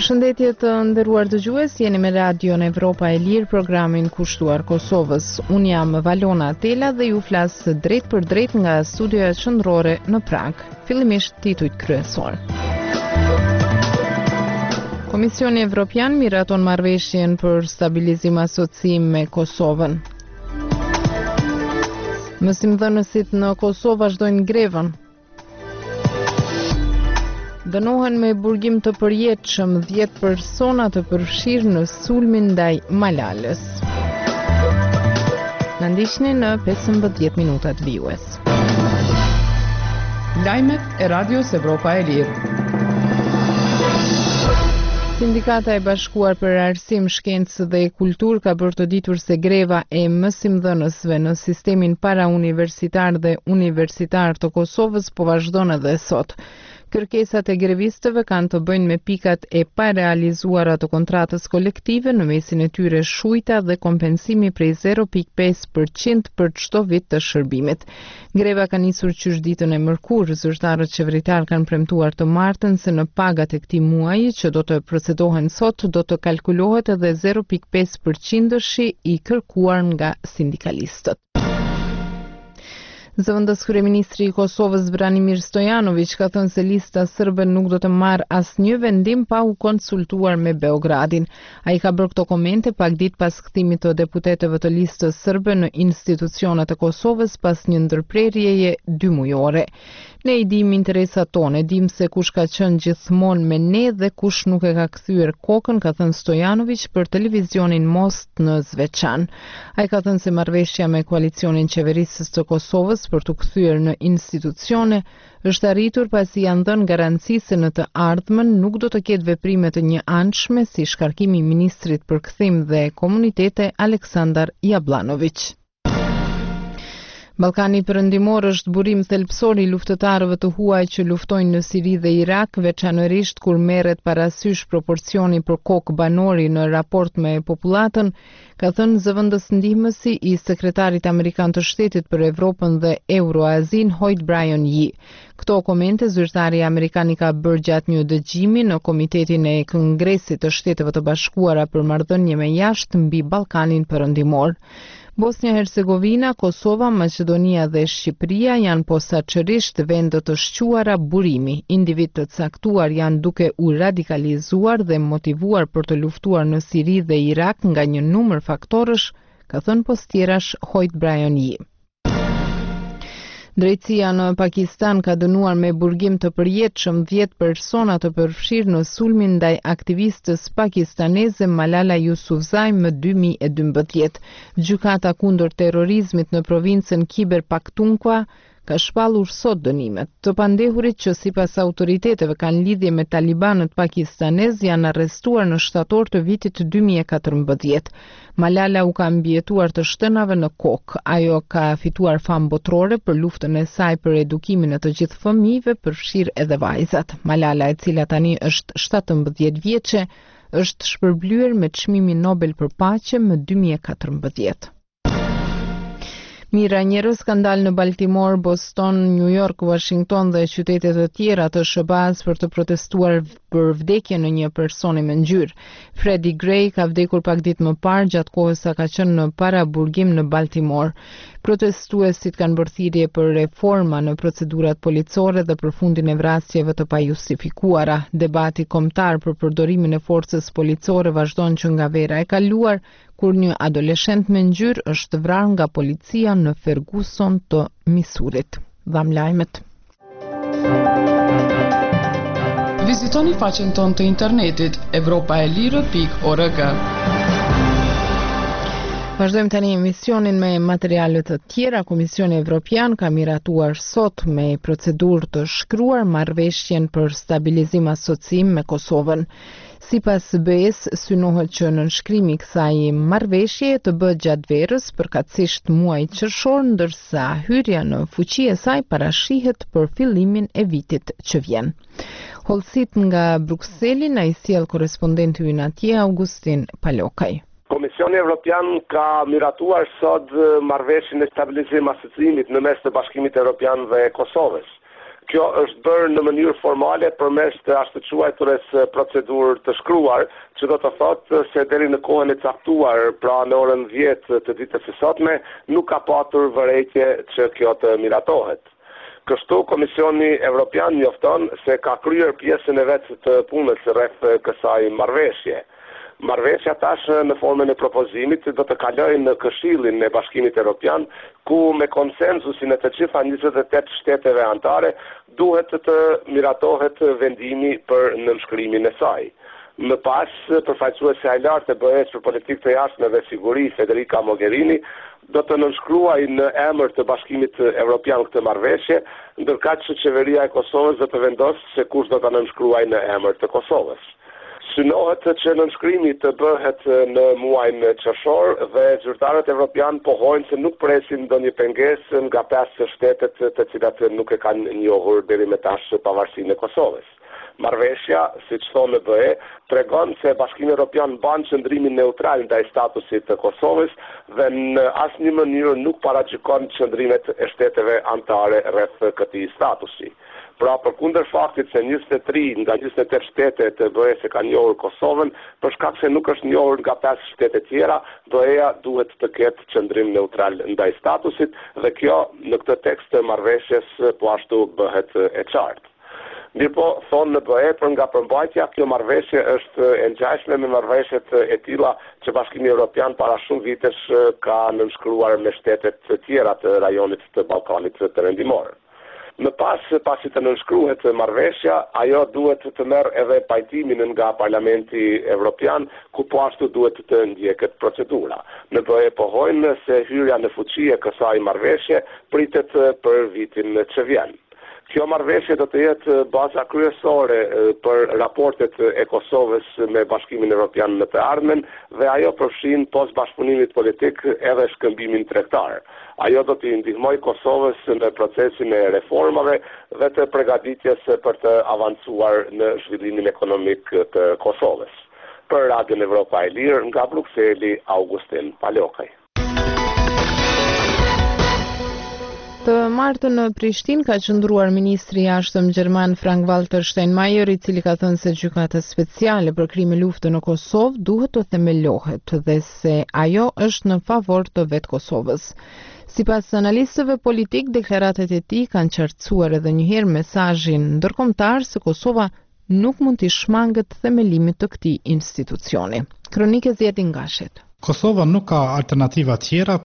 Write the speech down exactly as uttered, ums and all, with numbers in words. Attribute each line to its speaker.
Speaker 1: Përshëndetje të nderuar dëgjues, jeni me Radion Evropa e Lirë, programin kushtuar Kosovës. Unë jam Valona Tela dhe ju flas drejt për drejt nga studioja qendrore në Prag. Fillimisht titujt kryesor. Komisioni Evropian miraton marrëveshjen për stabilizim asocim me Kosovën. Mësimdhënësit në Kosovë vazhdojnë grevën. Dënohen me burgim të përjetshëm dhjetë persona të përfshirë në sulmin ndaj Malalës. Na ndiqni në pesëmbëdhjetë minutat vijues.
Speaker 2: Lajmet e Radios Evropa e Lirë.
Speaker 1: Sindikata e Bashkuar për Arsim, Shkencë dhe Kulturë ka bërë të ditur se greva e mësimdhënësve në sistemin parauniversitar dhe universitar të Kosovës po vazhdon edhe sot. Kërkesat e grevistëve kanë të bëjnë me pikat e parealizuara të kontratës kolektive, në mesin e tyre shujta dhe kompensimi prej zero pikë pesë përqind për çdo vit të shërbimit. Greva ka nisur qysh ditën e mërkurë, zyrtarët qeveritar kanë premtuar të martën se në pagat e këtij muaji që do të procedohen sot do të kalkulohet edhe zero pikë pesë përqindëshi i kërkuar nga sindikalistët. Zëvendës kryeministri i Kosovës Branimir Stojanović ka thënë se lista sërbe nuk do të marrë asnjë vendim pa u konsultuar me Beogradin. Ai ka bërë këto komente pak ditë pas kthimit të deputetëve të listës sërbe në institucionet e Kosovës pas një ndërprerjeje dy mujore. Ne i dim interesat tonë, dim se kush ka qenë gjithmonë me ne dhe kush nuk e ka kthyer kokën, ka thënë Stojanović për televizionin Most në Zveçan. Ai ka thënë se marrëveshja me koalicionin qeverisës të Kosovës për të kthyer në institucione është arritur pasi janë dhënë garanci se në të ardhmen nuk do të ketë veprime të njëanshme si shkarkimi i ministrit për kthim dhe komunitete Aleksandar Jablanović. Ballkani Perëndimor është burim thelbësor i luftëtarëve të huaj që luftojnë në Siri dhe Irak, veçanërisht kur merret parasysh proporcioni për kokë banori në raport me popullatën, ka thënë zëvendës ndihmësi i sekretarit amerikan të shtetit për Evropën dhe Euroazin, Hoyt Bryan Yee. Këto komente zyrtari amerikan i ka bërë gjatë një dëgjimi në Komitetin e Kongresit të Shteteve të Bashkuara për marrëdhënie me jashtë mbi Ballkanin Perëndimor. Bosnia-Hercegovina, Kosova, Maqedonia dhe Shqipëria janë posaçërisht vende të shquara burimi. Individ të caktuar janë duke u radikalizuar dhe motivuar për të luftuar në Siri dhe Irak nga një numër faktorësh, ka thënë postierash Hoyt Bryan Yee. Drejtësia në Pakistan ka dënuar me burgim të përjetshëm dhjetë persona të përfshirë në sulmin ndaj aktivistës pakistaneze Malala Yousafzai më dy mijë e dymbëdhjetë. Gjykata kundër terrorizmit në provincën Khyber Pakhtunkhwa ka shpallur sot dënimet. Të pandehurit që sipas autoriteteve kanë lidhje me talibanët pakistanez janë arrestuar në shtator të vitit dy mijë e katërmbëdhjetë. Malala u ka mbijetuar të shtënave në kokë. Ajo ka fituar famë botërore për luftën e saj për edukimin e të gjithë fëmijëve, përfshirë edhe vajzat. Malala, e cila tani është shtatëmbëdhjetë vjeçe, është shpërblyer me çmimin Nobel për paqe më dy mijë e katërmbëdhjetë. Mira njerëz kanë dalë në Baltimore, Boston, New York, Washington dhe qytete të tjera të S B A-s për të protestuar për vdekjen në një personi me ngjyrë. Freddie Gray ka vdekur pak ditë më parë gjatë kohës sa ka qenë në paraburgim në Baltimore. Protestuesit kanë bërë thirrje për reforma në procedurat policore dhe për fundin e vrasjeve të pajustifikuara. Debati kombëtar për përdorimin e forcës policore vazhdon që nga vera e kaluar, kur një adoleshent me ngjyrë është vrarë nga policia në Ferguson të Misurit. Dham lajmet.
Speaker 2: Vizitoni faqen tonë të internetit evropaelire pikë org.
Speaker 1: Vazhdojmë tani emisionin me materialet të tjera. Komisioni Evropian ka miratuar sot me procedurë të shkruar marrëveshjen për stabilizim asocim me Kosovën. Sipas B E-s, synohet që nënshkrimi i kësaj marrëveshje të bëhet gjatë verës, përkatësisht muajit qershor, ndërsa hyrja në fuqi e saj parashihet për fillimin e vitit që vjen. Hollësit nga Brukseli na i sjell korrespondenti ynë atje, Augustin Palokaj.
Speaker 3: Komisioni Evropian ka miratuar sot marrëveshjen e stabilizim asocimit në mes të Bashkimit Evropian dhe Kosovës. Kjo është bërë në mënyrë formale përmes të ashtu quajturës procedurë të shkruar, që do të thotë se deri në kohën e caktuar, pra në orën dhjetë të ditës së sotme, nuk ka patur vërejtje që kjo të miratohet. Kështu Komisioni Evropian njofton se ka kryer pjesën e vet të punës rreth kësaj marrëveshje. Marrëveshja tash në formën e propozimit do të kalojë në Këshillin e Bashkimit Evropian, ku me konsenzusin e të gjitha njëzet e tetë shteteve anëtare duhet të miratohet vendimi për nënshkrimin e saj. Më pas, përfaqësuesja e lartë e B E-s për politikë të jashtme dhe siguri, Federica Mogherini, do të nënshkruaj në emër të Bashkimit Evropian këtë marrëveshje, ndërkaq që qeveria e Kosovës do të vendosë se kush do ta nënshkruaj në emër të Kosovës. Synohet që nënshkrimi të bëhet në muajin qershor dhe zyrtarët evropian pohojnë se nuk presin ndonjë pengesë nga pesë shtetet të cilat nuk e kanë njohur deri më tash pavarësinë e Kosovës. Marrëveshja, siç thonë B E, tregon se Bashkimi Evropian ban qëndrimin neutral ndaj statusit të Kosovës dhe në asnjë mënyrë nuk paragjykon qëndrimet e shteteve anëtare rreth këtij statusi. Pra, përkundër faktit se njëzet e tri nga njëzet e tetë shtete të B E-s e kanë njohur Kosovën, për shkak se nuk është njohur nga pesë shtete tjera, B E-ja duhet të ketë qëndrim neutral ndaj statusit dhe kjo në këtë tekst të marrëveshjes po ashtu bëhet e qartë. Mirpo, thonë në B E, për nga përmbajtja, kjo marrëveshje është e ngjashme me marrëveshjet e tilla që Bashkimi Evropian para shumë vitesh ka nënshkruar me shtetet të tjera të rajonit të Ballkanit të Perëndimor. Më pas, pasi të nënshkruhet marrëveshja, ajo duhet të merr edhe pajtimin nga Parlamenti Evropian, ku po ashtu duhet të ndjeket procedura. Në B E pohojnë se hyrja në fuqi e kësaj marrëveshje pritet për vitin që vjen. Kjo marrëveshje do të jetë baza kryesore për raportet e Kosovës me Bashkimin Evropian në të ardhmen dhe ajo përfshin pos bashkëpunimit politik edhe shkëmbimin tregtar. Ajo do t'i ndihmojë Kosovës në procesin e reformave dhe të përgatitjes për të avancuar në zhvillimin ekonomik të Kosovës. Për Radion Evropa e Lirë, nga Brukseli, Augustin Palokaj.
Speaker 1: Të martën në Prishtinë ka qëndruar ministri i jashtëm gjerman Frank-Walter Steinmeier, i cili ka thënë se gjykata speciale për krime lufte në Kosovë duhet të themelohet dhe se ajo është në favor të vetë Kosovës. Sipas analistëve politik, deklaratat e tij kanë qartësuar edhe një herë mesazhin ndërkombëtar se Kosova nuk mund të shmangët themelimit të këtij institucioni. Kronike Zjetin Gashet.
Speaker 4: Kosova nuk ka alternativa tjera